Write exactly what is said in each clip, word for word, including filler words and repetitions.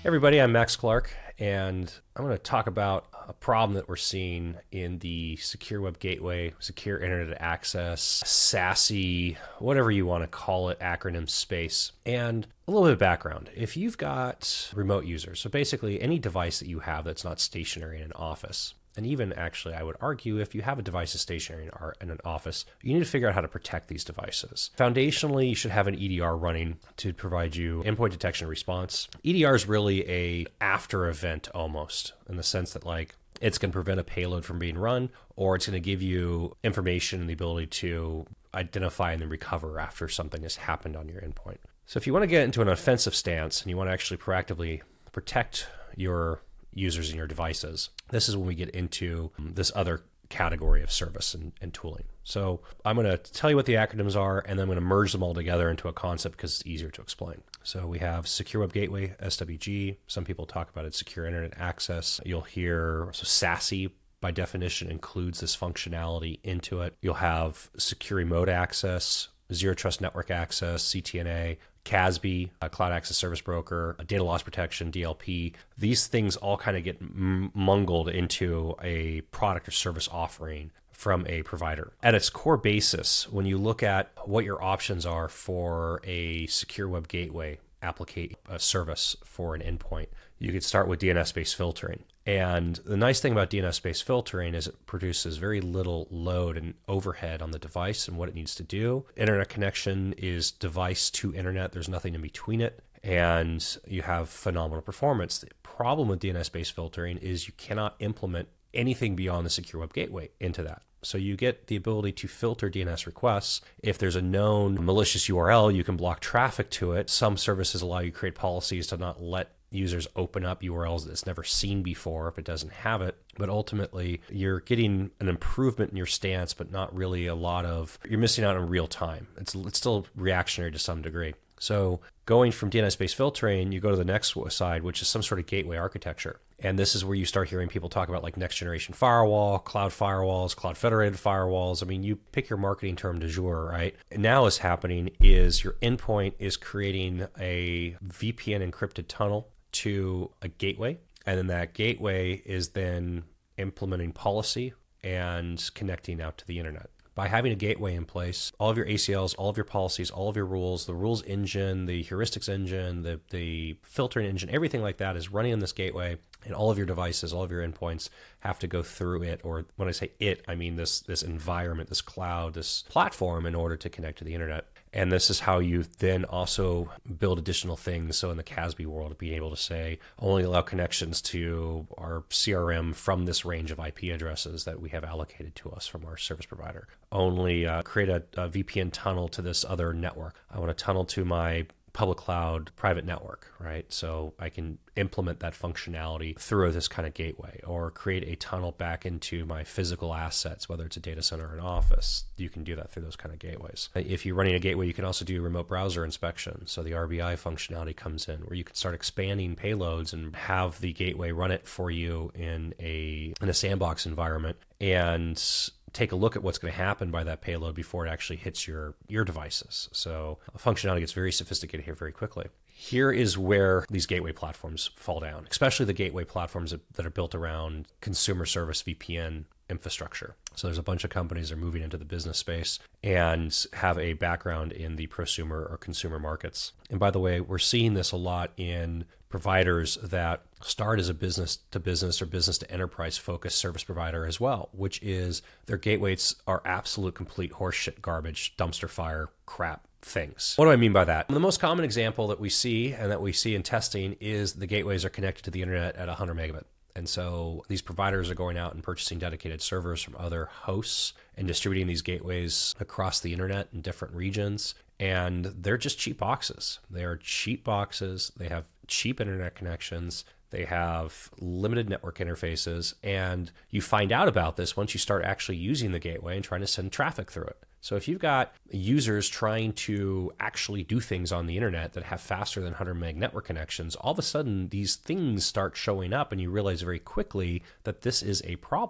Everybody, I'm Max Clark, and I'm going to talk about a problem that we're seeing in the secure web gateway, secure internet access, SASE, whatever you want to call it, acronym space. And a little bit of background. If you've got remote users, so basically any device that you have that's not stationary in an office, and even actually, I would argue if you have a device that's stationary in an office, you need to figure out how to protect these devices. Foundationally, you should have an E D R running to provide you endpoint detection and response. E D R is really a after event almost, in the sense that like it's going to prevent a payload from being run, or it's going to give you information and the ability to identify and then recover after something has happened on your endpoint. So if you want to get into an offensive stance and you want to actually proactively protect your users and your devices, this is when we get into this other category of service and, and tooling. So I'm going to tell you what the acronyms are, and then I'm going to merge them all together into a concept because it's easier to explain. So we have Secure Web Gateway, S W G. Some people talk about it, Secure Internet Access. You'll hear, so SASE by definition includes this functionality into it. You'll have Secure Remote Access, Zero Trust Network Access, C T N A, C A S B, a Cloud Access Service Broker, Data Loss Protection, D L P. These things all kind of get m- mungled into a product or service offering from a provider. At its core basis, when you look at what your options are for a secure web gateway applicate a service for an endpoint, you could start with D N S-based filtering. And the nice thing about D N S-based filtering is it produces very little load and overhead on the device and what it needs to do. Internet connection is device to internet. There's nothing in between it. And you have phenomenal performance. The problem with D N S-based filtering is you cannot implement anything beyond the secure web gateway into that. So you get the ability to filter D N S requests. If there's a known malicious U R L, you can block traffic to it. Some services allow you to create policies to not let users open up U R Ls that it's never seen before if it doesn't have it. But ultimately, you're getting an improvement in your stance, but not really a lot of, you're missing out on real time. It's, it's still reactionary to some degree. So going from D N S-based filtering, you go to the next side, which is some sort of gateway architecture. And this is where you start hearing people talk about like next generation firewall, cloud firewalls, cloud federated firewalls. I mean, you pick your marketing term du jour, right? And now what's happening is your endpoint is creating a V P N encrypted tunnel to a gateway. And then that gateway is then implementing policy and connecting out to the internet. By having a gateway in place, all of your A C Ls, all of your policies, all of your rules, the rules engine, the heuristics engine, the, the filtering engine, everything like that is running in this gateway, and all of your devices, all of your endpoints have to go through it. Or when I say it, I mean this, this environment, this cloud, this platform in order to connect to the internet. And this is how you then also build additional things. So in the C A S B world, being able to say, only allow connections to our C R M from this range of I P addresses that we have allocated to us from our service provider. Only uh, create a, a V P N tunnel to this other network. I want to tunnel to my public cloud private network, right? So I can implement that functionality through this kind of gateway, or create a tunnel back into my physical assets, whether it's a data center or an office. You can do that through those kind of gateways. If you're running a gateway, you can also do remote browser inspection. So the R B I functionality comes in where you can start expanding payloads and have the gateway run it for you in a in a sandbox environment and take a look at what's going to happen by that payload before it actually hits your, your devices. So functionality gets very sophisticated here very quickly. Here is where these gateway platforms fall down, especially the gateway platforms that, that are built around consumer service V P N infrastructure. So there's a bunch of companies that are moving into the business space and have a background in the prosumer or consumer markets. And by the way, we're seeing this a lot in providers that start as a business to business or business to enterprise focused service provider as well, which is their gateways are absolute complete horseshit garbage, dumpster fire crap things. What do I mean by that? The most common example that we see and that we see in testing is the gateways are connected to the internet at one hundred megabit. And so these providers are going out and purchasing dedicated servers from other hosts and distributing these gateways across the internet in different regions. And they're just cheap boxes. They are cheap boxes. They have cheap internet connections. They have limited network interfaces. And you find out about this once you start actually using the gateway and trying to send traffic through it. So if you've got users trying to actually do things on the internet that have faster than one hundred meg network connections, all of a sudden these things start showing up and you realize very quickly that this is a problem.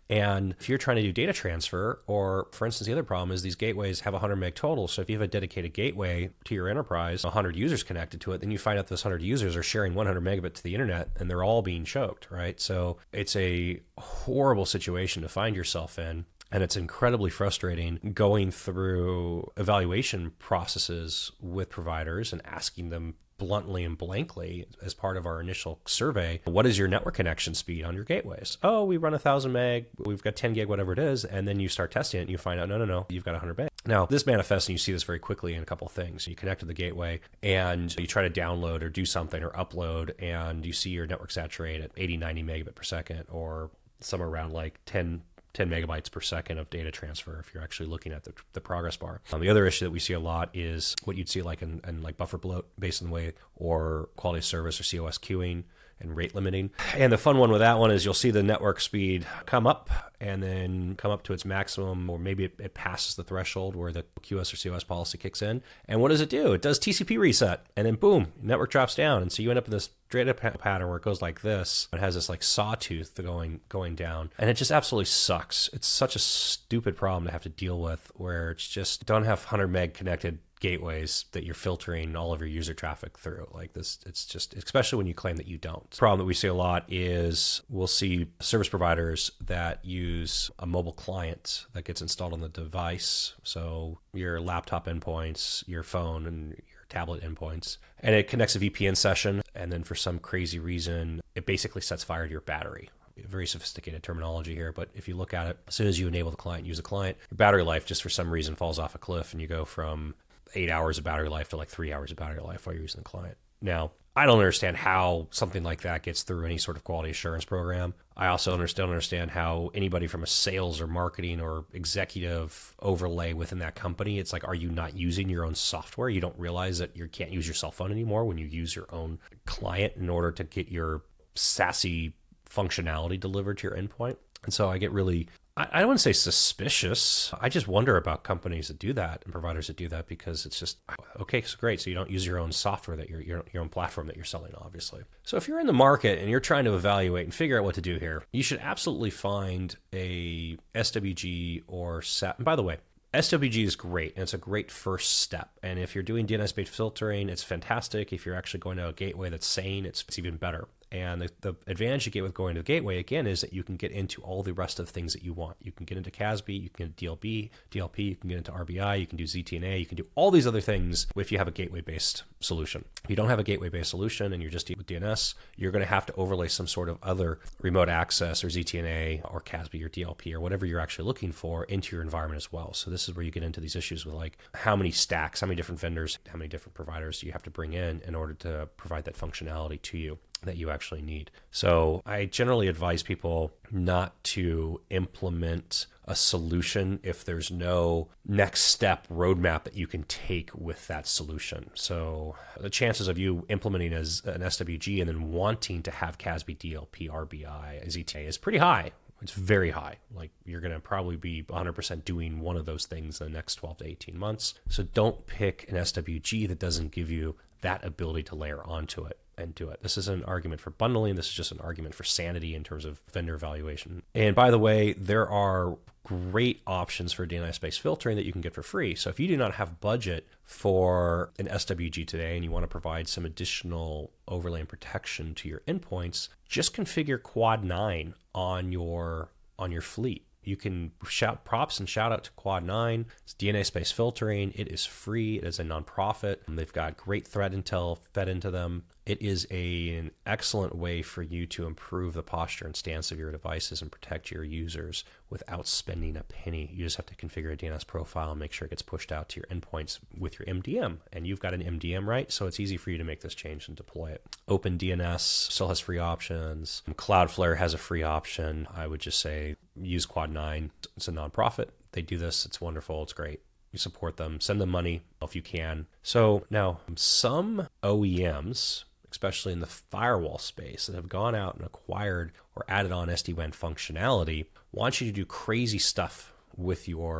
And if you're trying to do data transfer, or for instance, the other problem is these gateways have one hundred meg total. So if you have a dedicated gateway to your enterprise, one hundred users connected to it, then you find out those one hundred users are sharing one hundred megabit to the internet and they're all being choked, right? So it's a horrible situation to find yourself in. And it's incredibly frustrating going through evaluation processes with providers and asking them bluntly and blankly as part of our initial survey, what is your network connection speed on your gateways? Oh, we run a thousand meg, we've got ten gig, whatever it is. And then you start testing it and you find out, no, no, no, you've got one hundred meg. Now, this manifests, and you see this very quickly in a couple of things. You connect to the gateway and you try to download or do something or upload, and you see your network saturate at eighty, ninety megabit per second, or somewhere around like ten ten megabytes per second of data transfer if you're actually looking at the, the progress bar. Um, the other issue that we see a lot is what you'd see like in, in like buffer bloat based on the way, or quality of service or C O S queuing and rate limiting. And the fun one with that one is you'll see the network speed come up and then come up to its maximum, or maybe it, it passes the threshold where the Q S or C O S policy kicks in. And what does it do? It does T C P reset, and then boom, network drops down. And so you end up in this data pattern where it goes like this. It has this like sawtooth going going down, and it just absolutely sucks. It's such a stupid problem to have to deal with, where it's just don't have one hundred meg connected gateways that you're filtering all of your user traffic through. Like this, it's just, especially when you claim that you don't. The problem that we see a lot is we'll see service providers that use a mobile client that gets installed on the device. So your laptop endpoints, your phone, and your tablet endpoints, and it connects a V P N session. And then for some crazy reason, it basically sets fire to your battery. Very sophisticated terminology here, but if you look at it, as soon as you enable the client, use the client, your battery life just for some reason falls off a cliff, and you go from eight hours of battery life to like three hours of battery life while you're using the client. Now, I don't understand how something like that gets through any sort of quality assurance program. I also don't understand how anybody from a sales or marketing or executive overlay within that company, it's like, are you not using your own software? You don't realize that you can't use your cell phone anymore when you use your own client in order to get your SASE functionality delivered to your endpoint. And so I get really, I, I don't want to say suspicious. I just wonder about companies that do that and providers that do that, because it's just, okay, so great. So you don't use your own software, that you're, your, your own platform that you're selling, obviously. So if you're in the market and you're trying to evaluate and figure out what to do here, you should absolutely find a S W G or S A T. And by the way, S W G is great, and it's a great first step. And if you're doing D N S-based filtering, it's fantastic. If you're actually going to a gateway that's sane, it's, it's even better. And the, the advantage you get with going to the gateway, again, is that you can get into all the rest of the things that you want. You can get into C A S B, you can get D L B, D L P, you can get into R B I, you can do Z T N A, you can do all these other things if you have a gateway-based solution. If you don't have a gateway-based solution and you're just dealing with D N S, you're going to have to overlay some sort of other remote access or Z T N A or C A S B or D L P or whatever you're actually looking for into your environment as well. So this is where you get into these issues with like how many stacks, how many different vendors, how many different providers do you have to bring in in order to provide that functionality to you that you actually need. So I generally advise people not to implement a solution if there's no next step roadmap that you can take with that solution. So the chances of you implementing as an S W G and then wanting to have C A S B, D L P, R B I, Z T A is pretty high. It's very high. Like you're going to probably be one hundred percent doing one of those things in the next twelve to eighteen months. So don't pick an S W G that doesn't give you that ability to layer onto it and do it. This is an argument for bundling. This is just an argument for sanity in terms of vendor evaluation. And by the way, there are great options for D N S-based filtering that you can get for free. So if you do not have budget for an S W G today and you want to provide some additional overlay and protection to your endpoints, just configure Quad nine on your on your fleet. You can shout props and shout out to Quad nine. It's D N A-based filtering. It is free. It is a nonprofit. They've got great threat intel fed into them. It is a, an excellent way for you to improve the posture and stance of your devices and protect your users without spending a penny. You just have to configure a D N S profile and make sure it gets pushed out to your endpoints with your M D M. And you've got an M D M, right? So it's easy for you to make this change and deploy it. OpenDNS still has free options. Cloudflare has a free option. I would just say use Quad nine. It's a nonprofit. They do this. It's wonderful. It's great. You support them. Send them money if you can. So now some O E Ms, especially in the firewall space, that have gone out and acquired or added on S D WAN functionality, want you to do crazy stuff with your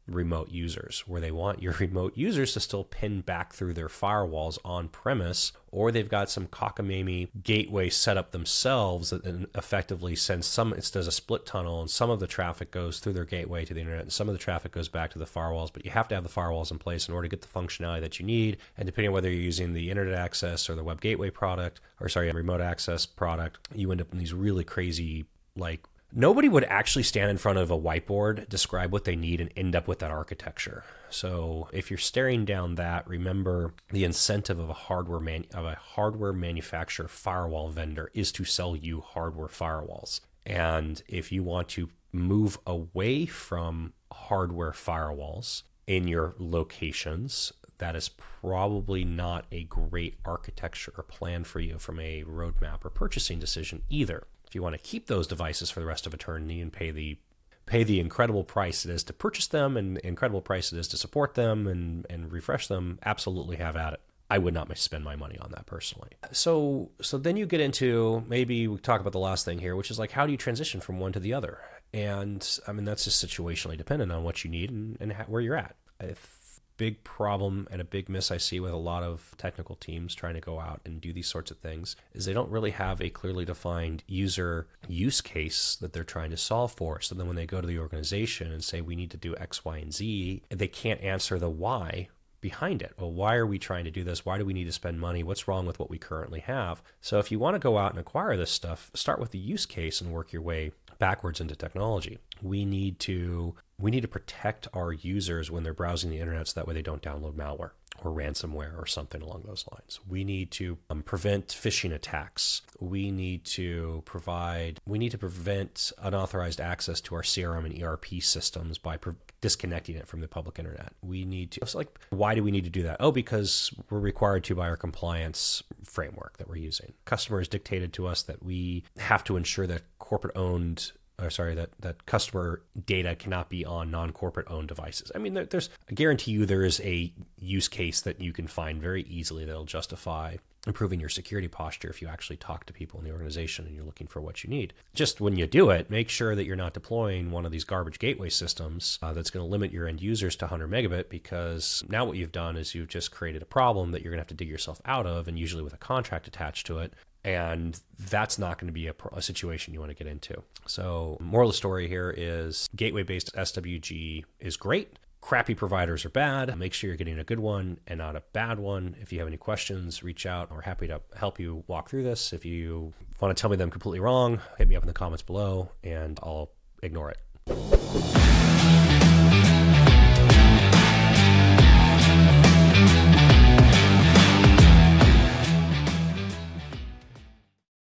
remote users, where they want your remote users to still pin back through their firewalls on premise, or they've got some cockamamie gateway set up themselves that then effectively sends some, it does a split tunnel, and some of the traffic goes through their gateway to the internet, and some of the traffic goes back to the firewalls. But you have to have the firewalls in place in order to get the functionality that you need. And depending on whether you're using the internet access or the web gateway product, or sorry, remote access product, you end up in these really crazy, like, nobody would actually stand in front of a whiteboard, describe what they need, and end up with that architecture. So if you're staring down that, remember the incentive of a hardware man, of a hardware manufacturer firewall vendor is to sell you hardware firewalls. And if you want to move away from hardware firewalls in your locations, that is probably not a great architecture or plan for you from a roadmap or purchasing decision either. If you want to keep those devices for the rest of eternity and pay the pay the incredible price it is to purchase them and incredible price it is to support them and, and refresh them, absolutely have at it. I would not spend my money on that personally. So so then you get into, maybe we talk about the last thing here, which is like, how do you transition from one to the other? And I mean, that's just situationally dependent on what you need and, and how, where you're at. If big problem and a big miss I see with a lot of technical teams trying to go out and do these sorts of things is they don't really have a clearly defined user use case that they're trying to solve for. So then when they go to the organization and say, we need to do X, Y, and Z, they can't answer the why behind it. Well, why are we trying to do this? Why do we need to spend money? What's wrong with what we currently have? So if you want to go out and acquire this stuff, start with the use case and work your way backwards into technology. We need to we need to protect our users when they're browsing the internet so that way they don't download malware or ransomware or something along those lines. We need to um, prevent phishing attacks. We need to provide, we need to prevent unauthorized access to our C R M and E R P systems by pre- disconnecting it from the public internet. We need to, it's like, why do we need to do that? Oh, because we're required to by our compliance framework that we're using. Customers dictated to us that we have to ensure that corporate owned or sorry, that, that customer data cannot be on non-corporate owned devices. I mean, there, there's, I guarantee you there is a use case that you can find very easily that'll justify improving your security posture if you actually talk to people in the organization and you're looking for what you need. Just when you do it, make sure that you're not deploying one of these garbage gateway systems uh, that's going to limit your end users to one hundred megabit, because now what you've done is you've just created a problem that you're going to have to dig yourself out of, and usually with a contract attached to it. And that's not going to be a, a situation you want to get into. So moral of the story here is gateway-based S W G is great. Crappy providers are bad. Make sure you're getting a good one and not a bad one. If you have any questions, reach out. We're happy to help you walk through this. If you want to tell me that I'm completely wrong, hit me up in the comments below and I'll ignore it.